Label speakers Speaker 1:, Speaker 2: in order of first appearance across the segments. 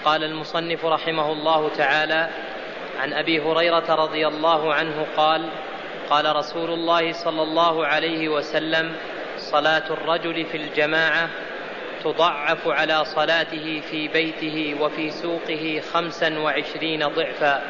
Speaker 1: قال المصنف رحمه الله تعالى: عن أبي هريرة رضي الله عنه قال: قال رسول الله صلى الله عليه وسلم: صلاة الرجل في الجماعة تضعف على صلاته في بيته وفي سوقه 25 ضعفا،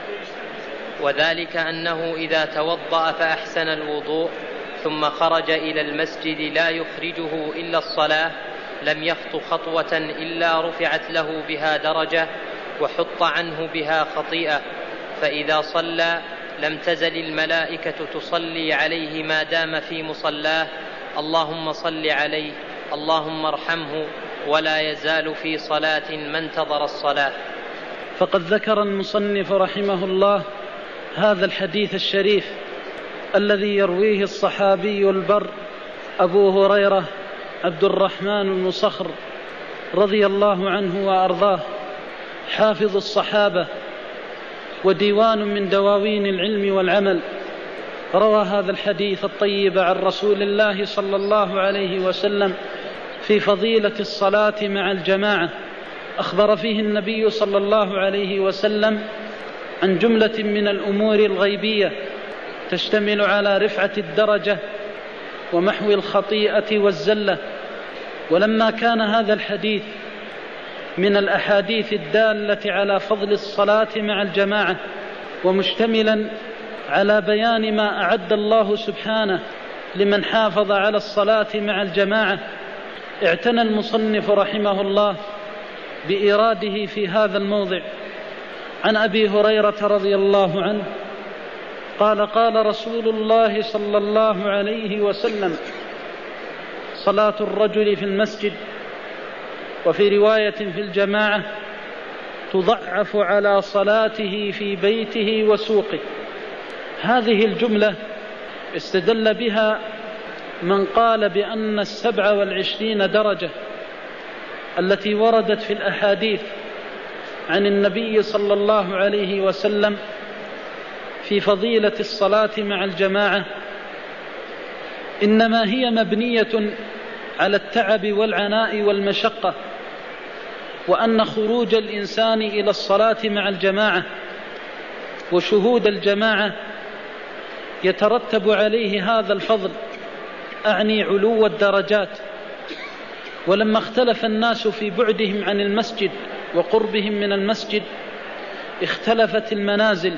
Speaker 1: وذلك أنه إذا توضأ فأحسن الوضوء ثم خرج إلى المسجد لا يخرجه إلا الصلاة لم يخط خطوة إلا رفعت له بها درجة وحط عنه بها خطيئة، فإذا صلى لم تزل الملائكة تصلي عليه ما دام في مصلاه: اللهم صل عليه، اللهم ارحمه، ولا يزال في صلاة ما انتظر الصلاة.
Speaker 2: فقد ذكر المصنف رحمه الله هذا الحديث الشريف الذي يرويه الصحابي البر أبو هريرة عبد الرحمن بن صخر رضي الله عنه وأرضاه، حافظ الصحابة وديوان من دواوين العلم والعمل، روى هذا الحديث الطيب عن رسول الله صلى الله عليه وسلم في فضيلة الصلاة مع الجماعة. أخبر فيه النبي صلى الله عليه وسلم عن جملة من الأمور الغيبية تشتمل على رفعة الدرجة ومحو الخطيئة والزلة. ولما كان هذا الحديث من الأحاديث الدالة على فضل الصلاة مع الجماعة ومشتملا على بيان ما أعد الله سبحانه لمن حافظ على الصلاة مع الجماعة، اعتنى المصنف رحمه الله بإراده في هذا الموضع. عن أبي هريرة رضي الله عنه قال: قال رسول الله صلى الله عليه وسلم: صلاة الرجل في المسجد وفي رواية في الجماعة تضعف على صلاته في بيته وسوقه. هذه الجملة استدل بها من قال بأن 27 درجة التي وردت في الأحاديث عن النبي صلى الله عليه وسلم في فضيلة الصلاة مع الجماعة إنما هي مبنية على التعب والعناء والمشقة، وأن خروج الإنسان إلى الصلاة مع الجماعة وشهود الجماعة يترتب عليه هذا الفضل، أعني علو الدرجات. ولما اختلف الناس في بعدهم عن المسجد وقربهم من المسجد اختلفت المنازل،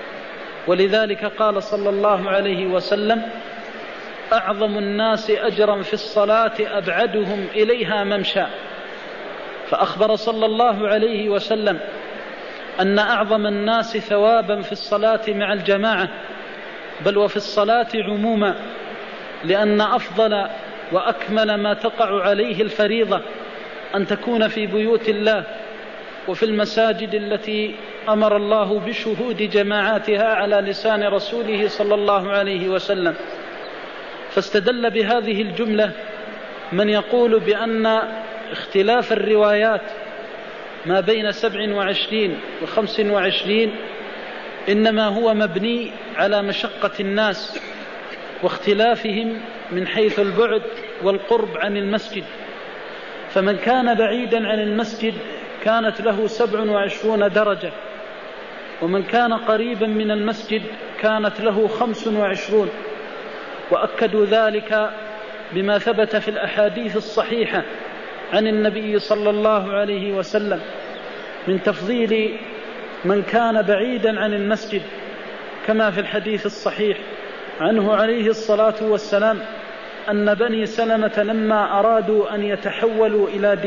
Speaker 2: ولذلك قال صلى الله عليه وسلم: أعظم الناس أجرا في الصلاة أبعدهم إليها ممشى. فأخبر صلى الله عليه وسلم أن أعظم الناس ثوابا في الصلاة مع الجماعة، بل وفي الصلاة عموما، لأن أفضل وأكمل ما تقع عليه الفريضة أن تكون في بيوت الله وفي المساجد التي أمر الله بشهود جماعاتها على لسان رسوله صلى الله عليه وسلم. فاستدل بهذه الجملة من يقول بأن اختلاف الروايات ما بين 27 و25 إنما هو مبني على مشقة الناس واختلافهم من حيث البعد والقرب عن المسجد. فمن كان بعيدا عن المسجد كانت له 27 درجة، ومن كان قريبا من المسجد كانت له 25. وأكدوا ذلك بما ثبت في الأحاديث الصحيحة عن النبي صلى الله عليه وسلم من تفضيل من كان بعيدا عن المسجد، كما في الحديث الصحيح عنه عليه الصلاة والسلام أن بني سلمة لما أرادوا أن يتحولوا إلى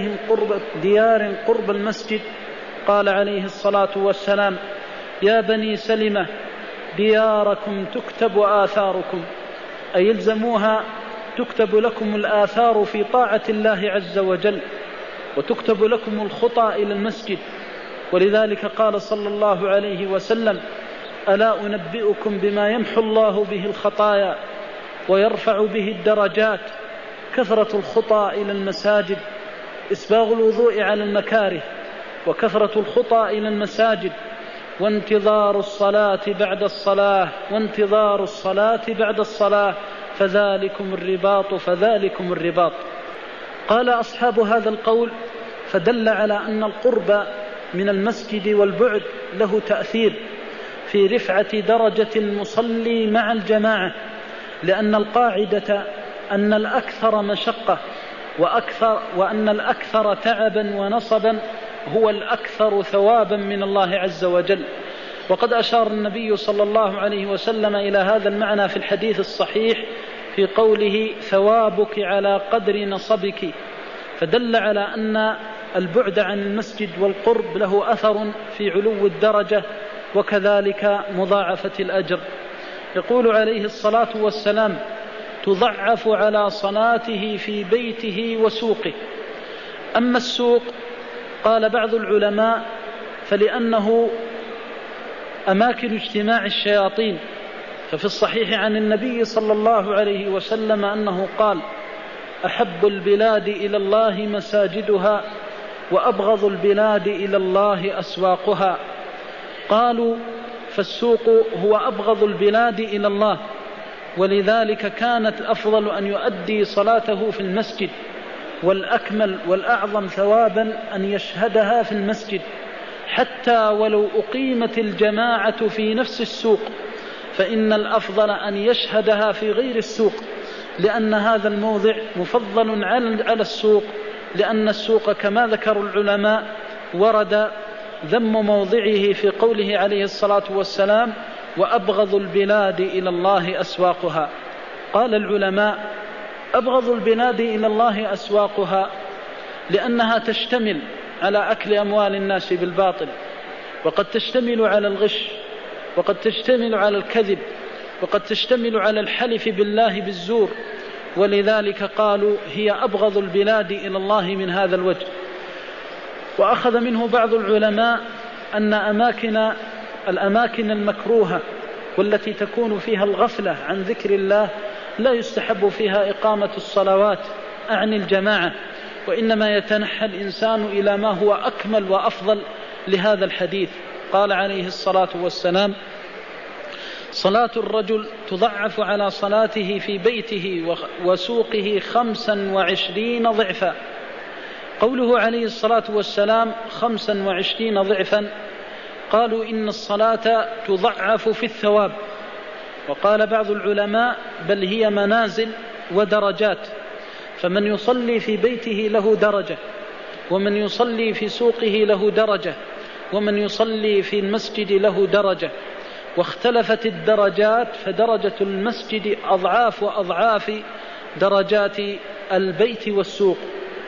Speaker 2: ديار قرب المسجد قال عليه الصلاة والسلام: يا بني سلمة دياركم تكتب آثاركم، أي يلزموها، تكتب لكم الآثار في طاعة الله عز وجل، وتكتب لكم الخطى إلى المسجد. ولذلك قال صلى الله عليه وسلم: ألا أنبئكم بما يمحو الله به الخطايا ويرفع به الدرجات؟ كثرة الخطى إلى المساجد، إسباغ الوضوء على المكاره، وكثرة الخطى إلى المساجد، وانتظار الصلاة بعد الصلاة، وانتظار الصلاة بعد الصلاة، فذلكم الرباط فذلكم الرباط. قال أصحاب هذا القول: فدل على أن القرب من المسجد والبعد له تأثير في رفعة درجة المصلي مع الجماعة، لأن القاعدة أن الأكثر مشقة وأن الأكثر تعبا ونصبا هو الأكثر ثوابا من الله عز وجل. وقد أشار النبي صلى الله عليه وسلم إلى هذا المعنى في الحديث الصحيح في قوله ثوابك على قدر نصبك، فدل على أن البعد عن المسجد والقرب له أثر في علو الدرجة وكذلك مضاعفة الأجر. يقول عليه الصلاة والسلام تضعف على صلاته في بيته وسوقه. أما السوق قال بعض العلماء فلأنه أماكن اجتماع الشياطين، ففي الصحيح عن النبي صلى الله عليه وسلم أنه قال أحب البلاد إلى الله مساجدها وأبغض البلاد إلى الله أسواقها. قالوا فالسوق هو أبغض البلاد إلى الله، ولذلك كانت الأفضل أن يؤدي صلاته في المسجد، والأكمل والأعظم ثوابا أن يشهدها في المسجد، حتى ولو أقيمت الجماعة في نفس السوق فإن الأفضل أن يشهدها في غير السوق، لأن هذا الموضع مفضل على السوق، لأن السوق كما ذكر العلماء ورد ذم موضعه في قوله عليه الصلاة والسلام وأبغض البلاد إلى الله أسواقها. قال العلماء أبغض البلاد إلى الله أسواقها لأنها تشتمل على أكل أموال الناس بالباطل، وقد تشتمل على الغش، وقد تشتمل على الكذب، وقد تشتمل على الحلف بالله بالزور، ولذلك قالوا هي أبغض البلاد إلى الله من هذا الوجه. وأخذ منه بعض العلماء أن الأماكن المكروهة والتي تكون فيها الغفلة عن ذكر الله لا يستحب فيها إقامة الصلوات عن الجماعة، وإنما يتنحى الإنسان إلى ما هو أكمل وأفضل لهذا الحديث. قال عليه الصلاة والسلام صلاة الرجل تضعف على صلاته في بيته وسوقه 25 ضعفا. قوله عليه الصلاة والسلام 25 ضعفا قالوا إن الصلاة تضعف في الثواب، وقال بعض العلماء بل هي منازل ودرجات، فمن يصلي في بيته له درجة، ومن يصلي في سوقه له درجة، ومن يصلي في المسجد له درجة، واختلفت الدرجات فدرجة المسجد أضعاف وأضعاف درجات البيت والسوق.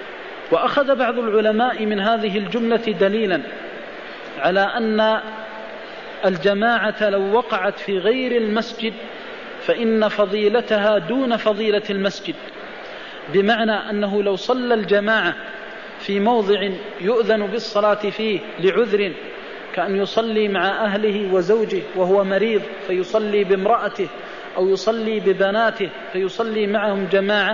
Speaker 2: وأخذ بعض العلماء من هذه الجملة دليلا على أن الجماعة لو وقعت في غير المسجد فإن فضيلتها دون فضيلة المسجد، بمعنى أنه لو صلى الجماعة في موضع يؤذن بالصلاة فيه لعذر، كأن يصلي مع أهله وزوجه وهو مريض فيصلي بامرأته، أو يصلي ببناته فيصلي معهم جماعة،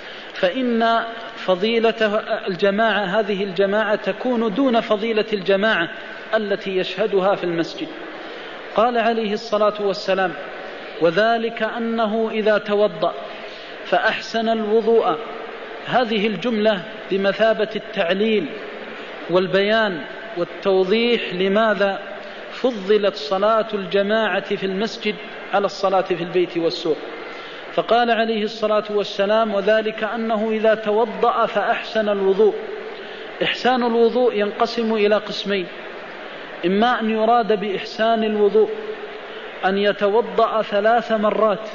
Speaker 2: فإن فضيلة الجماعة هذه الجماعة تكون دون فضيلة الجماعة التي يشهدها في المسجد. قال عليه الصلاة والسلام وذلك أنه إذا توضأ فأحسن الوضوء. هذه الجملة بمثابة التعليل والبيان والتوضيح لماذا فضلت صلاة الجماعة في المسجد على الصلاة في البيت والسوق. فقال عليه الصلاة والسلام وذلك أنه إذا توضأ فأحسن الوضوء. إحسان الوضوء ينقسم إلى قسمين: إما أن يراد بإحسان الوضوء أن يتوضأ 3 مرات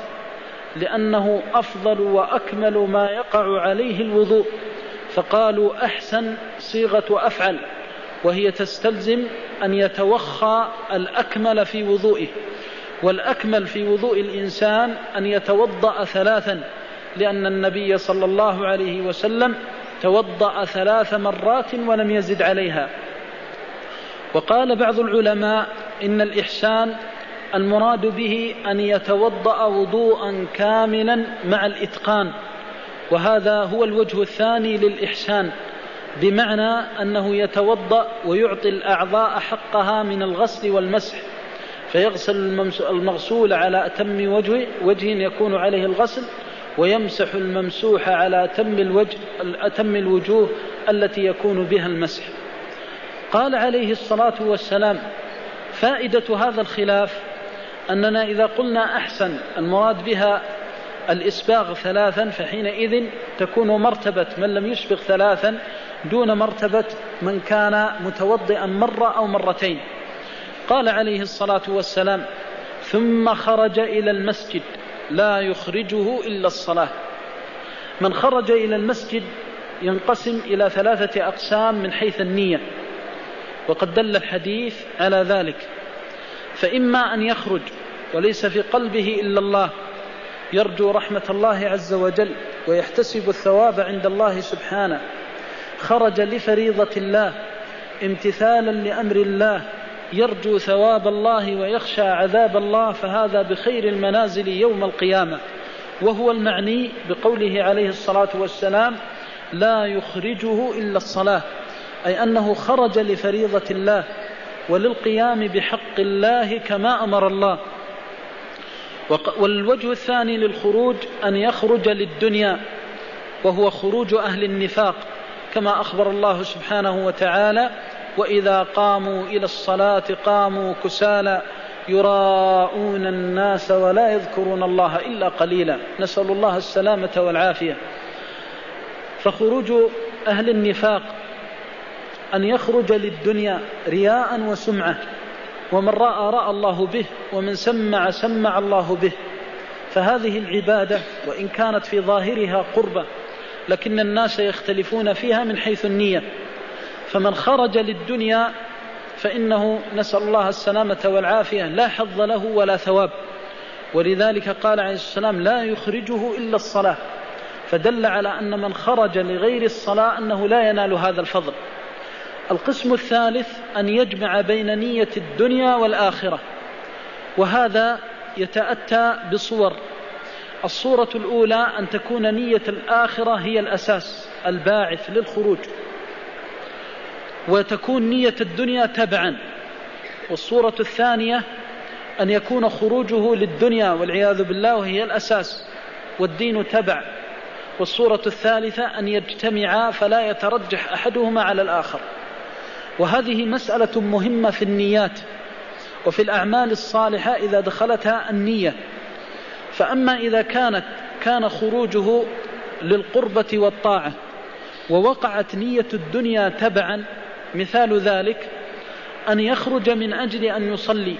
Speaker 2: لأنه أفضل وأكمل ما يقع عليه الوضوء، فقالوا أحسن صيغة أفعل، وهي تستلزم أن يتوخى الأكمل في وضوئه، والأكمل في وضوء الإنسان أن يتوضأ 3، لأن النبي صلى الله عليه وسلم توضأ 3 مرات ولم يزد عليها. وقال بعض العلماء إن الإحسان المراد به أن يتوضأ وضوءا كاملا مع الإتقان، وهذا هو الوجه الثاني للإحسان، بمعنى أنه يتوضأ ويعطي الأعضاء حقها من الغسل والمسح، فيغسل المغسول على أتم وجه يكون عليه الغسل، ويمسح الممسوح على أتم الوجوه التي يكون بها المسح. قال عليه الصلاة والسلام: فائدة هذا الخلاف أننا إذا قلنا أحسن المراد بها الإسباغ 3 فحينئذ تكون مرتبة من لم يسبغ 3 دون مرتبة من كان متوضئا مرة أو مرتين. قال عليه الصلاة والسلام: ثم خرج إلى المسجد لا يخرجه إلا الصلاة. من خرج إلى المسجد ينقسم إلى 3 أقسام من حيث النية، وقد دل الحديث على ذلك. فإما أن يخرج وليس في قلبه إلا الله، يرجو رحمة الله عز وجل ويحتسب الثواب عند الله سبحانه، خرج لفريضة الله امتثالا لأمر الله، يرجو ثواب الله ويخشى عذاب الله، فهذا بخير المنازل يوم القيامة، وهو المعني بقوله عليه الصلاة والسلام: لا يخرجه إلا الصلاة، أي أنه خرج لفريضة الله وللقيام بحق الله كما أمر الله. والوجه الثاني للخروج أن يخرج للدنيا، وهو خروج أهل النفاق، كما أخبر الله سبحانه وتعالى: وإذا قاموا إلى الصلاة قاموا كسالى يراءون الناس ولا يذكرون الله إلا قليلا. نسأل الله السلامة والعافية. فخروج أهل النفاق أن يخرج للدنيا رياء وسمعة، ومن رأى الله به، ومن سمع الله به. فهذه العبادة وإن كانت في ظاهرها قربة لكن الناس يختلفون فيها من حيث النية. فمن خرج للدنيا فإنه نسأل الله السلامة والعافية لا حظ له ولا ثواب، ولذلك قال عليه السلام: لا يخرجه إلا الصلاة، فدل على أن من خرج لغير الصلاة أنه لا ينال هذا الفضل. القسم الثالث أن يجمع بين نية الدنيا والآخرة، وهذا يتأتى بصور. الصورة الأولى أن تكون نية الآخرة هي الأساس الباعث للخروج، وتكون نية الدنيا تبعا. والصورة الثانية أن يكون خروجه للدنيا والعياذ بالله وهي الأساس والدين تبع. والصورة الثالثة أن يجتمعا فلا يترجح أحدهما على الآخر. وهذه مسألة مهمة في النيات وفي الأعمال الصالحة إذا دخلتها النية. فأما إذا كان خروجه للقربة والطاعة ووقعت نية الدنيا تبعا، مثال ذلك أن يخرج من أجل أن يصلي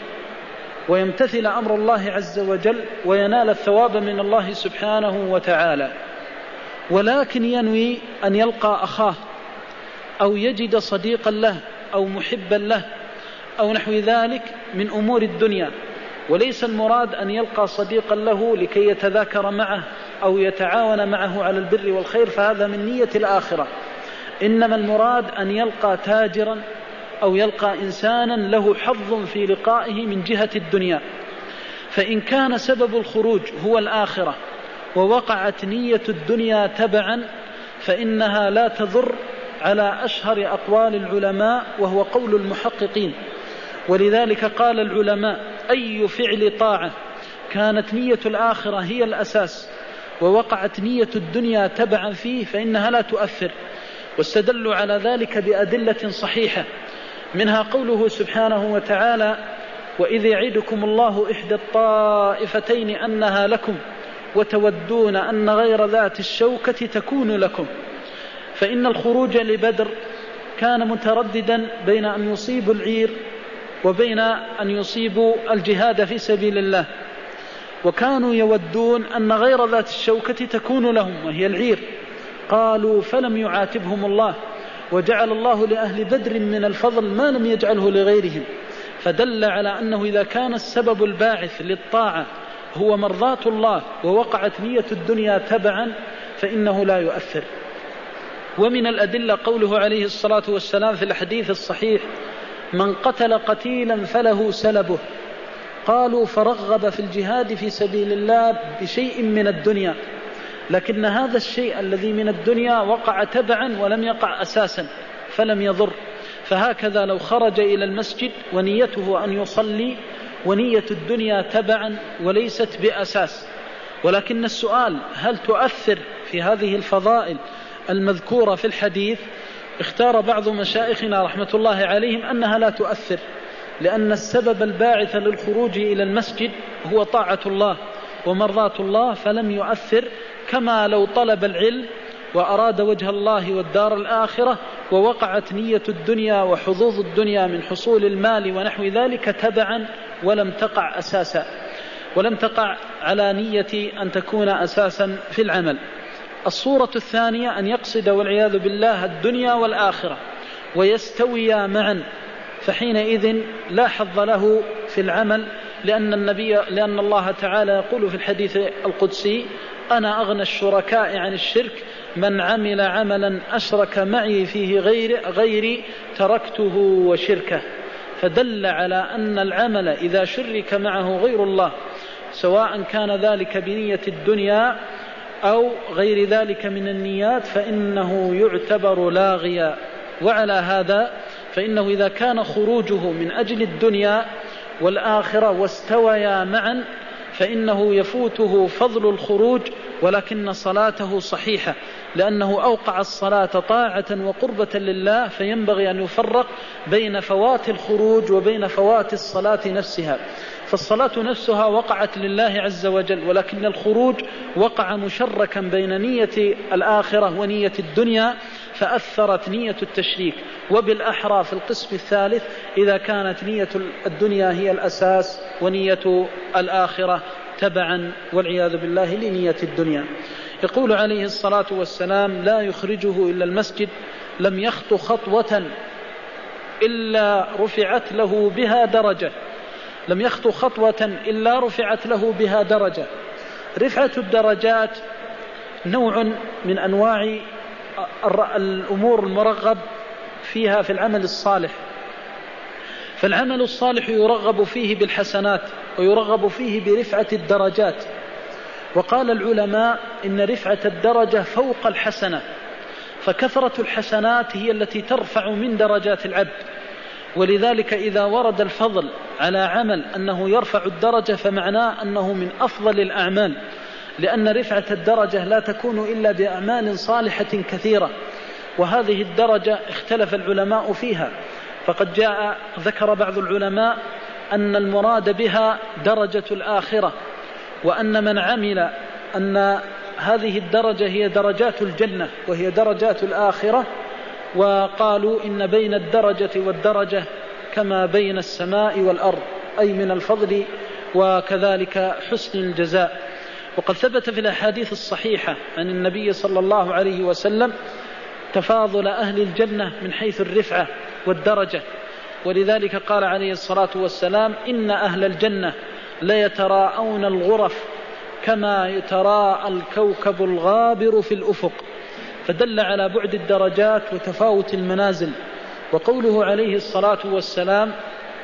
Speaker 2: ويمتثل أمر الله عز وجل وينال الثواب من الله سبحانه وتعالى، ولكن ينوي أن يلقى أخاه أو يجد صديقا له أو محبا له أو نحو ذلك من أمور الدنيا، وليس المراد أن يلقى صديقا له لكي يتذاكر معه أو يتعاون معه على البر والخير، فهذا من نية الآخرة. إنما المراد أن يلقى تاجرا أو يلقى إنسانا له حظ في لقائه من جهة الدنيا. فإن كان سبب الخروج هو الآخرة ووقعت نية الدنيا تبعا فإنها لا تضر على أشهر أقوال العلماء، وهو قول المحققين. ولذلك قال العلماء: أي فعل طاعة كانت نية الآخرة هي الأساس ووقعت نية الدنيا تبعا فيه فإنها لا تؤثر. واستدلوا على ذلك بأدلة صحيحة، منها قوله سبحانه وتعالى: وإذ يعدكم الله إحدى الطائفتين أنها لكم وتودون أن غير ذات الشوكة تكون لكم. فإن الخروج لبدر كان مترددا بين أن يصيب العير وبين أن يصيبوا الجهاد في سبيل الله، وكانوا يودون أن غير ذات الشوكة تكون لهم وهي العير. قالوا فلم يعاتبهم الله، وجعل الله لأهل بدر من الفضل ما لم يجعله لغيرهم، فدل على أنه إذا كان السبب الباعث للطاعة هو مرضاة الله ووقعت نية الدنيا تبعا فإنه لا يؤثر. ومن الأدلة قوله عليه الصلاة والسلام في الحديث الصحيح: من قتل قتيلا فله سلبه. قالوا فرغب في الجهاد في سبيل الله بشيء من الدنيا، لكن هذا الشيء الذي من الدنيا وقع تبعا ولم يقع أساسا فلم يضر. فهكذا لو خرج إلى المسجد ونيته أن يصلي ونية الدنيا تبعا وليست بأساس، ولكن السؤال: هل تؤثر في هذه الفضائل المذكورة في الحديث؟ اختار بعض مشايخنا رحمة الله عليهم أنها لا تؤثر، لأن السبب الباعث للخروج إلى المسجد هو طاعة الله ومرضاة الله، فلم يؤثر، كما لو طلب العلم وأراد وجه الله والدار الآخرة ووقعت نية الدنيا وحظوظ الدنيا من حصول المال ونحو ذلك تبعا ولم تقع أساسا، ولم تقع على نية أن تكون أساسا في العمل. الصورة الثانية أن يقصد والعياذ بالله الدنيا والآخرة ويستويا معا، فحينئذ لا حظ له في العمل، لأن الله تعالى يقول في الحديث القدسي: أنا أغنى الشركاء عن الشرك، من عمل عملا أشرك معي فيه غيري تركته وشركه. فدل على أن العمل إذا شرك معه غير الله، سواء كان ذلك بنية الدنيا أو غير ذلك من النيات، فإنه يعتبر لاغيا. وعلى هذا فإنه إذا كان خروجه من أجل الدنيا والآخرة واستويا معا فإنه يفوته فضل الخروج، ولكن صلاته صحيحة، لأنه أوقع الصلاة طاعة وقربة لله، فينبغي أن يفرق بين فوات الخروج وبين فوات الصلاة نفسها. فالصلاة نفسها وقعت لله عز وجل، ولكن الخروج وقع مشركا بين نية الآخرة ونية الدنيا، فأثرت نية التشريك. وبالأحرى في القسم الثالث إذا كانت نية الدنيا هي الأساس ونية الآخرة تبعا والعياذ بالله لنية الدنيا. يقول عليه الصلاة والسلام: لا يخرجه إلا المسجد، لم يخط خطوة إلا رفعت له بها درجة، لم يخط خطوة إلا رفعت له بها درجة. رفعة الدرجات نوع من أنواع الأمور المرغب فيها في العمل الصالح، فالعمل الصالح يرغب فيه بالحسنات ويرغب فيه برفعة الدرجات. وقال العلماء إن رفعة الدرجة فوق الحسنة، فكثرة الحسنات هي التي ترفع من درجات العبد، ولذلك إذا ورد الفضل على عمل أنه يرفع الدرجة فمعناه أنه من أفضل الأعمال، لأن رفعة الدرجة لا تكون إلا بأعمال صالحة كثيرة. وهذه الدرجة اختلف العلماء فيها، فقد ذكر بعض العلماء أن المراد بها درجة الآخرة، وأن من عمل أن هذه الدرجة هي درجات الجنة وهي درجات الآخرة، وقالوا إن بين الدرجة والدرجة كما بين السماء والأرض، أي من الفضل وكذلك حسن الجزاء. وقد ثبت في الأحاديث الصحيحة عن النبي صلى الله عليه وسلم تفاضل أهل الجنة من حيث الرفعة والدرجة، ولذلك قال عليه الصلاة والسلام: إن أهل الجنة ليتراءون الغرف كما يتراءى الكوكب الغابر في الأفق، فدل على بعد الدرجات وتفاوت المنازل. وقوله عليه الصلاة والسلام: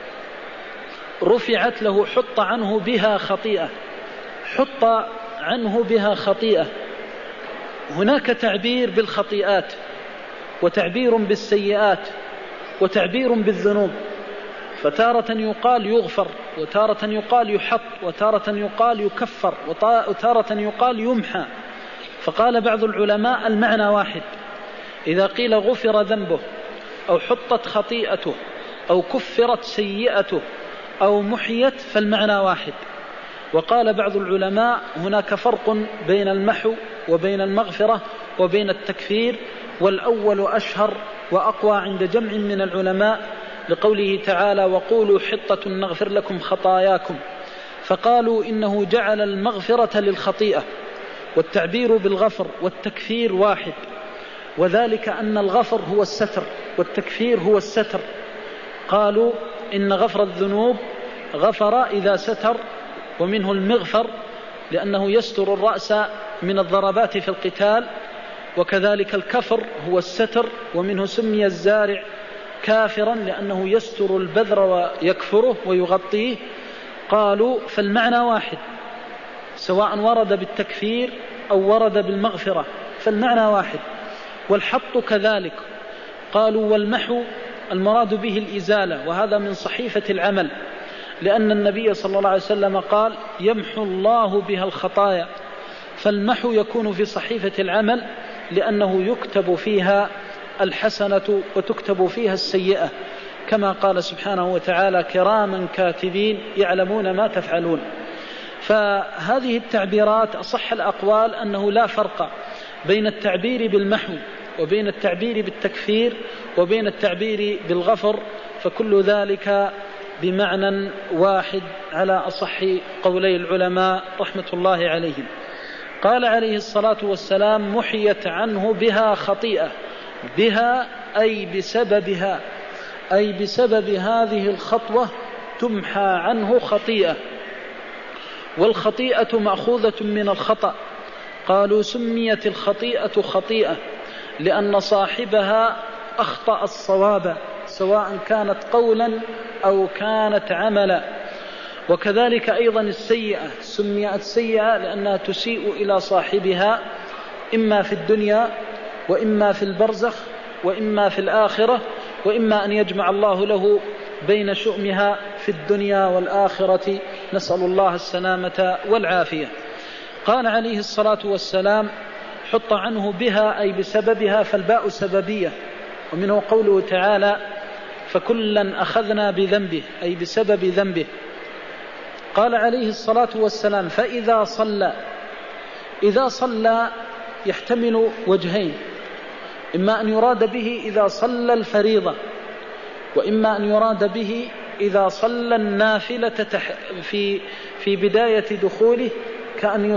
Speaker 2: رفعت له حط عنه بها خطيئة، حط عنه بها خطيئة، هناك تعبير بالخطيئات وتعبير بالسيئات وتعبير بالذنوب، فتارة يقال يغفر، وتارة يقال يحط، وتارة يقال يكفر، وتارة يقال يمحى. فقال بعض العلماء المعنى واحد، إذا قيل غفر ذنبه أو حطت خطيئته أو كفرت سيئته أو محيت فالمعنى واحد. وقال بعض العلماء هناك فرق بين المحو وبين المغفرة وبين التكفير، والأول أشهر وأقوى عند جمع من العلماء، لقوله تعالى: وقولوا حطة نغفر لكم خطاياكم، فقالوا إنه جعل المغفرة للخطيئة، والتعبير بالغفر والتكفير واحد، وذلك أن الغفر هو الستر والتكفير هو الستر. قالوا إن غفر الذنوب غفر إذا ستر، ومنه المغفر لأنه يستر الرأس من الضربات في القتال، وكذلك الكفر هو الستر، ومنه سمي الزارع كافرا لأنه يستر البذر ويكفره ويغطيه. قالوا فالمعنى واحد، سواء ورد بالتكفير أو ورد بالمغفرة فالمعنى واحد. والحط كذلك. قالوا والمحو المراد به الإزالة، وهذا من صحيفة العمل، لأن النبي صلى الله عليه وسلم قال: يمحو الله بها الخطايا. فالمحو يكون في صحيفة العمل لأنه يكتب فيها الحسنة وتكتب فيها السيئة، كما قال سبحانه وتعالى: كراما كاتبين يعلمون ما تفعلون. فهذه التعبيرات أصح الأقوال أنه لا فرق بين التعبير بالمحو وبين التعبير بالتكفير وبين التعبير بالغفر، فكل ذلك بمعنى واحد على أصح قولي العلماء رحمة الله عليهم. قال عليه الصلاة والسلام: محيت عنه بها خطيئة. بها أي بسببها، أي بسبب هذه الخطوة تمحى عنه خطيئة. والخطيئة مأخوذة من الخطأ. قالوا: سميت الخطيئة خطيئة لأن صاحبها أخطأ الصواب، سواء كانت قولا أو كانت عملا. وكذلك أيضا السيئة سميت سيئة لأنها تسيء إلى صاحبها، إما في الدنيا وإما في البرزخ وإما في الآخرة، وإما أن يجمع الله له بين شؤمها في الدنيا والآخرة، نسأل الله السلامة والعافية. قال عليه الصلاة والسلام: حط عنه بها أي بسببها، فالباء سببية. ومنه قوله تعالى: فكلا أخذنا بذنبه أي بسبب ذنبه. قال عليه الصلاة والسلام: فإذا صلى. إذا صلى يحتمل وجهين: إما أن يراد به إذا صلى الفريضة، وإما أن يراد به إذا صلى النافلة في بداية دخوله، كأن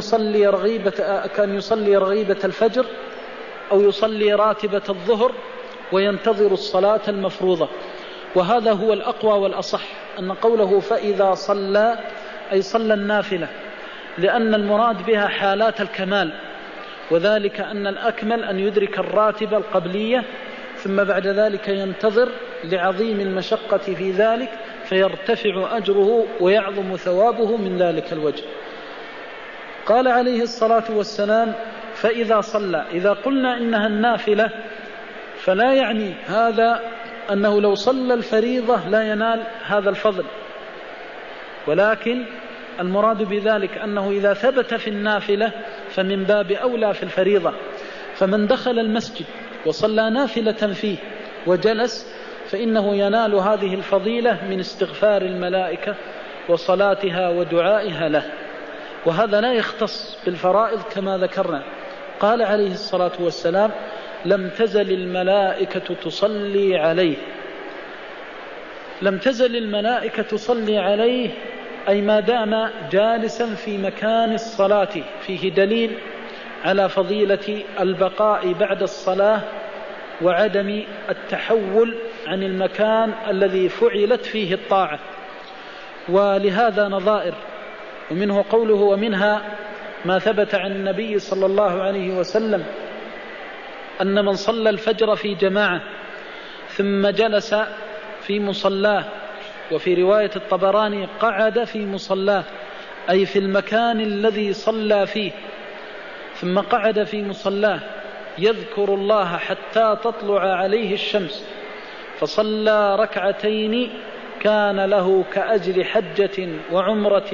Speaker 2: يصلي رغيبة الفجر أو يصلي راتبة الظهر وينتظر الصلاة المفروضة. وهذا هو الأقوى والأصح، أن قوله فإذا صلى أي صلى النافلة، لأن المراد بها حالات الكمال، وذلك أن الأكمل أن يدرك الراتبة القبلية ثم بعد ذلك ينتظر لعظيم المشقة في ذلك، فيرتفع أجره ويعظم ثوابه من ذلك الوجه. قال عليه الصلاة والسلام: فإذا صلى. إذا قلنا إنها النافلة فلا يعني هذا أنه لو صلى الفريضة لا ينال هذا الفضل، ولكن المراد بذلك أنه إذا ثبت في النافلة فمن باب أولى في الفريضة. فمن دخل المسجد وصلى نافلة فيه وجلس فإنه ينال هذه الفضيلة من استغفار الملائكة وصلاتها ودعائها له، وهذا لا يختص بالفرائض كما ذكرنا. قال عليه الصلاة والسلام: لم تزل الملائكة تصلي عليه. لم تزل الملائكة تصلي عليه أي ما دام جالسا في مكان الصلاة، فيه دليل على فضيلة البقاء بعد الصلاة وعدم التحول عن المكان الذي فعلت فيه الطاعة. ولهذا نظائر، ومنه قوله: ومنها ما ثبت عن النبي صلى الله عليه وسلم أن من صلى الفجر في جماعة ثم جلس في مصلاه، وفي رواية الطبراني قعد في مصلاه أي في المكان الذي صلى فيه، ثم قعد في مصلاه يذكر الله حتى تطلع عليه الشمس فصلى ركعتين، كان له كأجر حجة وعمرة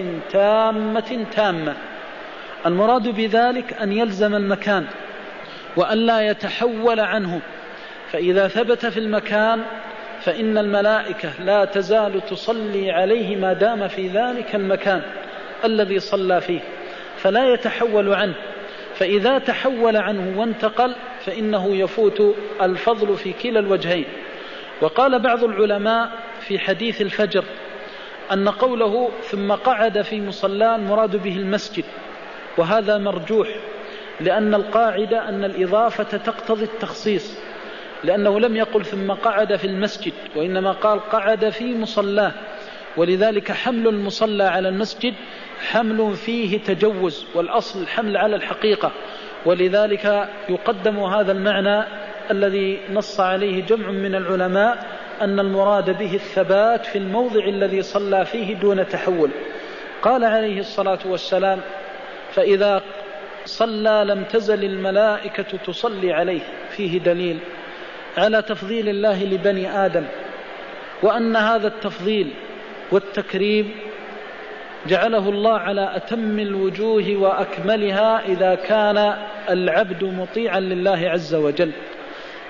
Speaker 2: تامة. المراد بذلك أن يلزم المكان وأن لا يتحول عنه، فإذا ثبت في المكان فإن الملائكة لا تزال تصلي عليه ما دام في ذلك المكان الذي صلى فيه، فلا يتحول عنه. فإذا تحول عنه وانتقل فإنه يفوت الفضل في كلا الوجهين. وقال بعض العلماء في حديث الفجر أن قوله ثم قعد في مصلاه مراد به المسجد، وهذا مرجوح، لأن القاعدة أن الإضافة تقتضي التخصيص، لأنه لم يقل ثم قعد في المسجد، وإنما قال قعد في مصلاه، ولذلك حمل المصلى على المسجد حمل فيه تجوز، والأصل الحمل على الحقيقة، ولذلك يقدم هذا المعنى الذي نص عليه جمع من العلماء أن المراد به الثبات في الموضع الذي صلى فيه دون تحول. قال عليه الصلاة والسلام: فإذا صلى لم تزل الملائكة تصلي عليه، فيه دليل على تفضيل الله لبني آدم، وأن هذا التفضيل والتكريم جعله الله على أتم الوجوه وأكملها إذا كان العبد مطيعا لله عز وجل،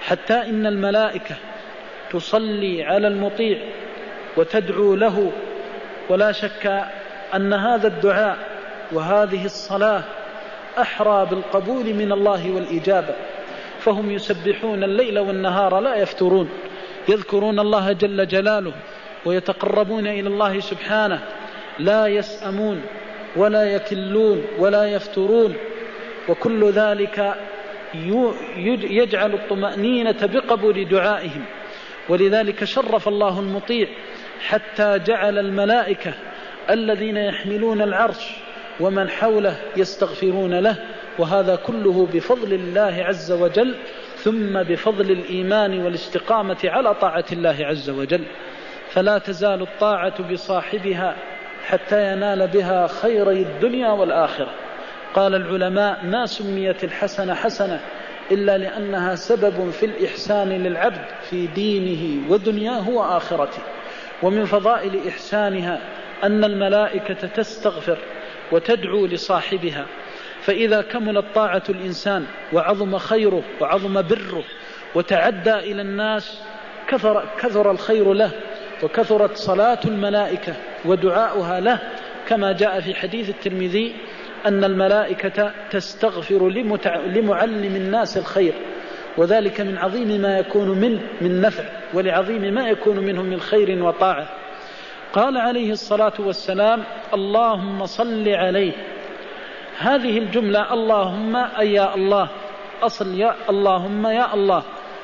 Speaker 2: حتى إن الملائكة تصلي على المطيع وتدعو له، ولا شك أن هذا الدعاء وهذه الصلاة أحرى بالقبول من الله والإجابة، فهم يسبحون الليل والنهار لا يفترون، يذكرون الله جل جلاله ويتقربون إلى الله سبحانه، لا يسأمون ولا يكلون ولا يفترون، وكل ذلك يجعل الطمأنينة بقبول دعائهم. ولذلك شرف الله المطيع حتى جعل الملائكة الذين يحملون العرش ومن حوله يستغفرون له، وهذا كله بفضل الله عز وجل، ثم بفضل الإيمان والاستقامة على طاعة الله عز وجل. فلا تزال الطاعة بصاحبها حتى ينال بها خيري الدنيا والآخرة. قال العلماء: ما سميت الحسنة حسنة إلا لأنها سبب في الإحسان للعبد في دينه ودنياه وآخرته. ومن فضائل إحسانها أن الملائكة تستغفر وتدعو لصاحبها، فإذا كملت طاعة الإنسان وعظم خيره وعظم بره وتعدى إلى الناس كثر الخير له، وكثرت صلاة الملائكة ودعاؤها له، كما جاء في حديث الترمذي أن الملائكة تستغفر لمعلم الناس الخير، وذلك من عظيم ما يكون منه من نفع، ولعظيم ما يكون منه من خير وطاعة. قال عليه الصلاة والسلام: اللهم صل عليه. هذه الجملة اللهم أي يا الله، أصل يا اللهم يا الله،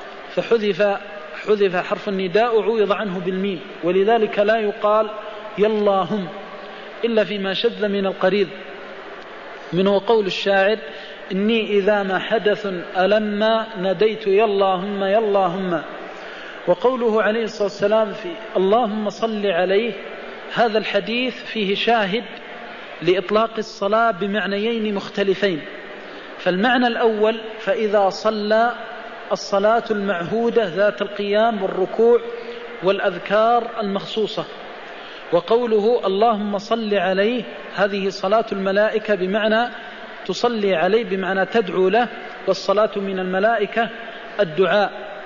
Speaker 2: فحذف حرف النداء وعوض عنه بالميم، ولذلك لا يقال يا اللهم إلا فيما شذ من القريض، منه قول الشاعر: إني إذا ما حدث ألما نديت يا اللهم يا اللهم. وقوله عليه الصلاة والسلام في اللهم صل عليه، هذا الحديث فيه شاهد لإطلاق الصلاة بمعنيين مختلفين. فالمعنى الأول: فإذا صلى الصلاة المعهودة ذات القيام والركوع والأذكار المخصوصة. وقوله اللهم صل عليه، هذه صلاة الملائكة بمعنى تصلي عليه بمعنى تدعو له، والصلاة من الملائكة الدعاء.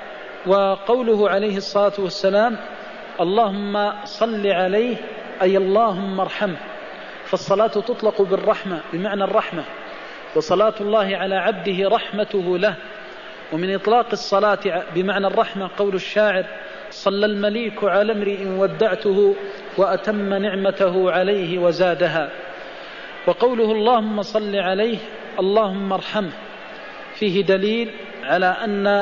Speaker 2: وقوله عليه الصلاة والسلام اللهم صل عليه أي اللهم ارحمه، فالصلاة تطلق بالرحمة بمعنى الرحمة، وصلاة الله على عبده رحمته له. ومن إطلاق الصلاة بمعنى الرحمة قول الشاعر: صلى المليك على امرئ ودعته وأتم نعمته عليه وزادها. وقوله اللهم صل عليه اللهم ارحمه فيه دليل على أن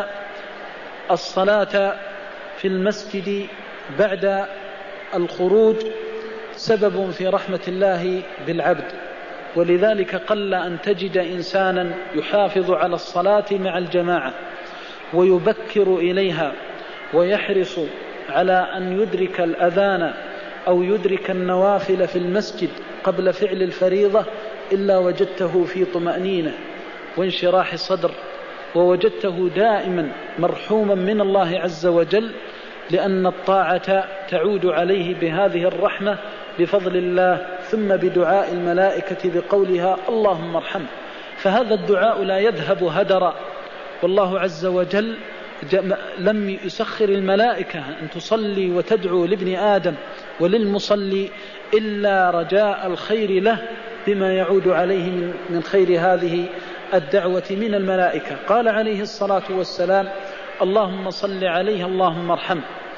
Speaker 2: الصلاة في المسجد بعد الخروج سبب في رحمة الله بالعبد، ولذلك قل أن تجد إنسانا يحافظ على الصلاة مع الجماعة ويبكر إليها ويحرص على أن يدرك الأذان أو يدرك النوافل في المسجد قبل فعل الفريضة إلا وجدته في طمأنينة وانشراح صدر، ووجدته دائما مرحوما من الله عز وجل، لأن الطاعة تعود عليه بهذه الرحمة بفضل الله، ثم بدعاء الملائكة بقولها اللهم ارحمه. فهذا الدعاء لا يذهب هدرا، والله عز وجل لم يسخر الملائكة أن تصلي وتدعو لابن آدم وللمصلي إلا رجاء الخير له بما يعود عليه من خير هذه الدعوة من الملائكة. قال عليه الصلاة والسلام اللهم صل عليه اللهم ارحمه.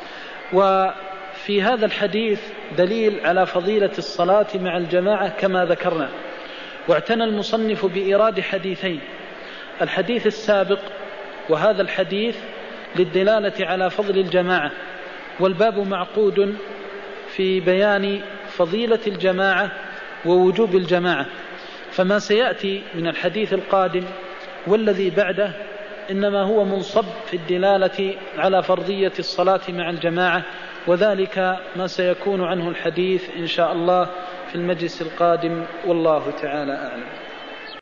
Speaker 2: وفي هذا الحديث دليل على فضيلة الصلاة مع الجماعة كما ذكرنا. واعتنى المصنف بإيراد حديثين: الحديث السابق وهذا الحديث للدلالة على فضل الجماعة، والباب معقود في بيان فضيلة الجماعة ووجوب الجماعة. فما سيأتي من الحديث القادم والذي بعده إنما هو منصب في الدلالة على فرضية الصلاة مع الجماعة، وذلك ما سيكون عنه الحديث إن شاء الله في المجلس القادم، والله تعالى أعلم.